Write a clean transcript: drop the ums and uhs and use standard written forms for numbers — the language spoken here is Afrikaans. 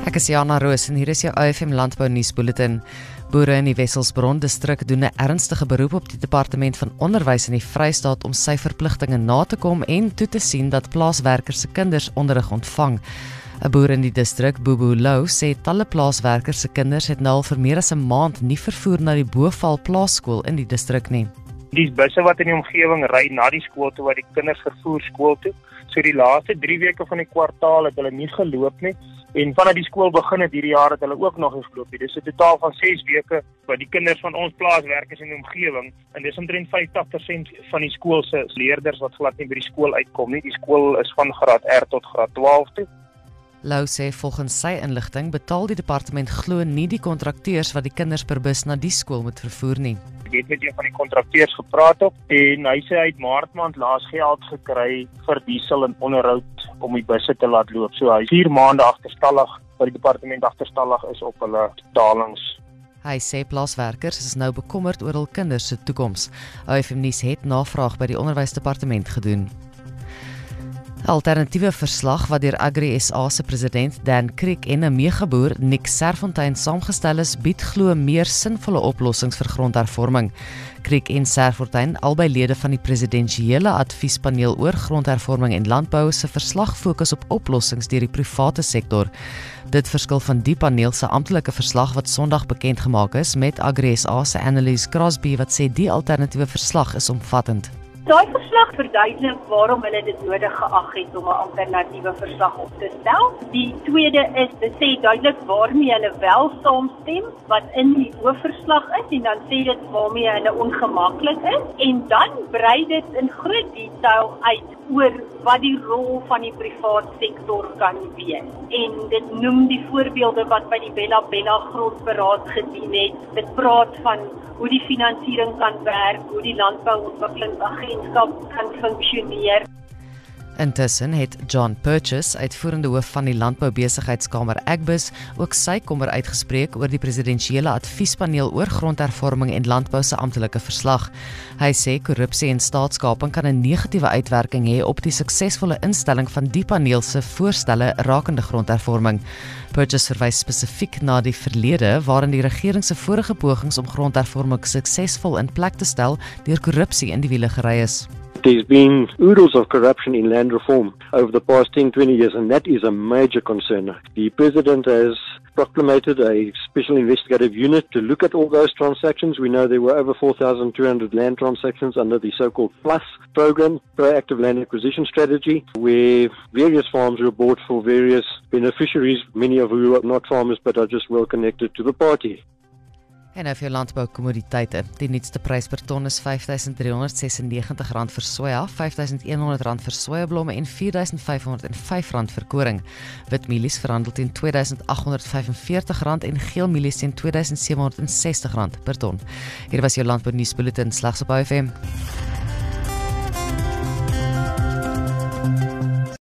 Ek is Jana Roos en hier is jou OFM Landbou Nuusbulletin. Boere in die Wesselsbron distrik doen 'n ernstige beroep op die Departement van Onderwys in die Vrystaat om sy verpligtinge na te kom en toe te sien dat plaaswerkers se kinders onderrig ontvang. 'n Boer in die distrik, Bobo Lou, sê talle plaaswerkers se kinders het nou al vir meer as 'n maand nie vervoer na die Boval Plaasskool in die distrik nie. Die busse wat in die omgewing ry na die skool toe waar die kinders vervoer skool toe. So die laaste 3 weke van die kwartaal het hulle nie geloop nie. En vanaf die skool begin het hierdie jaar het hulle ook nog nie geloop nie. Dis 'n totaal van 6 weke wat die kinders van ons plaaswerkers in die omgewing, en dis omtrent 50% van die skool se leerders wat glad nie by die skool uitkom nie. Die skool is van graad R tot graad 12 toe. Lou sê volgens sy inligting betaal die departement glo nie die kontrakteurs wat die kinders per bus na die skool moet vervoer nie. Ek het met een van die kontrakteurs gepraat op, en hy sê hy het Maart maand laas geld gekry vir diesel en onderhoud om die busse te laat loop. So hy is 4 maande agterstallig, wat die departement agterstallig is op hulle betalings. Hy sê plaaswerkers is nou bekommerd oor hul kinders se toekoms. OFM Nuus het navraag by die onderwysdepartement gedoen. 'n Alternatiewe verslag wat deur Agri SA se president Dan Kriek en 'n megaboer Nick Serfontein saamgestel is, bied glo meer sinvolle oplossings vir grondhervorming. Kriek en Serfontein, albei lede van die presidensiële adviespaneel oor grondhervorming en landbou, se verslag fokus op oplossings deur die private sektor. Dit verskil van die paneel se amptelike verslag wat Sondag bekend gemaak is, met Agri SA se Annelies Crosby wat sê die alternatiewe verslag is omvattend. Daai verslag verduidelik waarom hulle dit nodig geag het om 'n alternatiewe verslag op te stel. Die tweede is, dit sê duidelik waarmee hulle wel saamstem, wat in die hoofverslag is, en dan sê dit waarmee hulle ongemaklik is, en dan brei dit in groot detail uit oor wat die rol van die privaat sektor kan wees. En dit noem die voorbeelde wat by die Bella Bella grondberaad gedien het. Dit praat van hoe die finansiering kan werk, hoe die landbouontwikkelingsagentskap kan funksioneer. Intussen het John Purchase, uitvoerende hoof van die Landboubesigheidskamer Agbus, ook sy kommer uitgespreek oor die presidensiële adviespaneel oor grondhervorming en landbou se amptelike verslag. Hy sê korrupsie en staatskaping kan 'n negatiewe uitwerking hê op die suksesvolle instelling van die paneel se voorstelle rakende grondhervorming. Purchase verwys spesifiek na die verlede waarin die regering se vorige pogings om grondhervorming suksesvol in plek te stel deur korrupsie in die wiele gery is. There's been oodles of corruption in land reform over the past 10-20 years, and that is a major concern. The President has proclamated a special investigative unit to look at all those transactions. We know there were over 4,200 land transactions under the so-called PLUS program, Proactive Land Acquisition Strategy, where various farms were bought for various beneficiaries, many of who are not farmers but are just well connected to the party. En nou vir jou landboukommoditeite. Die nuutste prys per ton is R5.396 vir soja, R5.100 vir sojablomme en R4.505 vir koring. Wit mielies verhandel teen R2.845 en geel mielies teen R2.760 per ton. Hier was jou landbou nuusbulletin slegs op OFM.